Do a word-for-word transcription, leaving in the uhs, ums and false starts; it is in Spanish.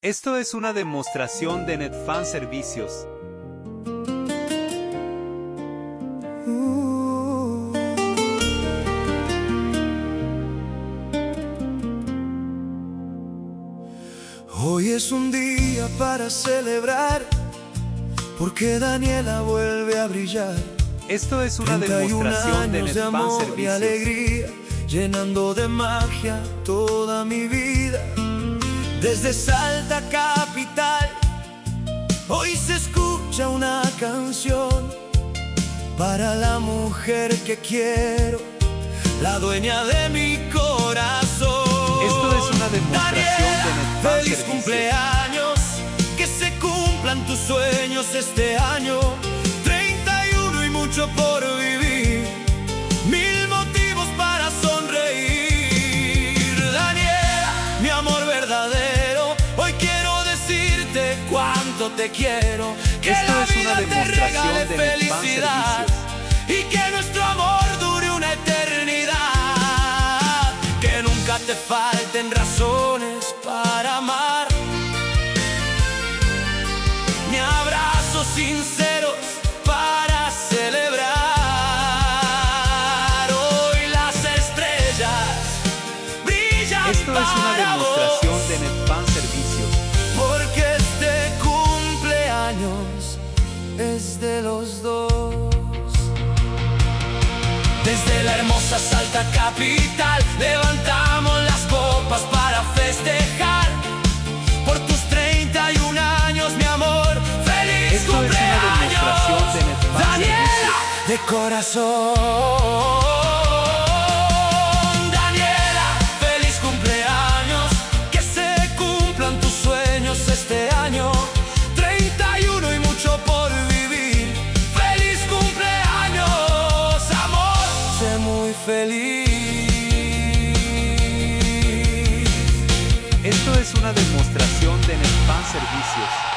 Esto es una demostración de Netfan Servicios. Hoy es un día para celebrar, porque Daniela vuelve a brillar. Esto es una demostración de años de Netfan amor Servicios. y alegría, llenando de magia toda mi vida. Desde Salta capital, hoy se escucha una canción para la mujer que quiero, la dueña de mi corazón. Esto es una demostración Daniela, de Netfan feliz Servicios. cumpleaños, que se cumplan tus sueños este año. treinta y uno y mucho por vivir, mil motivos para sonreír. Daniela, mi amor verdadero, hoy quiero decirte cuánto te quiero. Que Esto la es una vida te demostración regale de Netfan felicidad Servicios. y que nuestro amor dure una eternidad. Que nunca te falten razones para amar, ni abrazos sinceros para celebrar. Hoy las estrellas brillan. Esto es una para demostración vos, de Netfan Servicios. porque este cumpleaños es de los dos. Desde la hermosa Salta capital, levantamos las copas para festejar por tus treinta y un años, mi amor. ¡Feliz Esto es una demostración cumpleaños, de Netfan Daniela, Servicios. de corazón! Daniela, feliz cumpleaños, que se cumplan tus sueños este año. treinta y uno y mucho por vivir. ¡Feliz cumpleaños, amor! Sé muy feliz. Esto es una demostración de Netfan Servicios.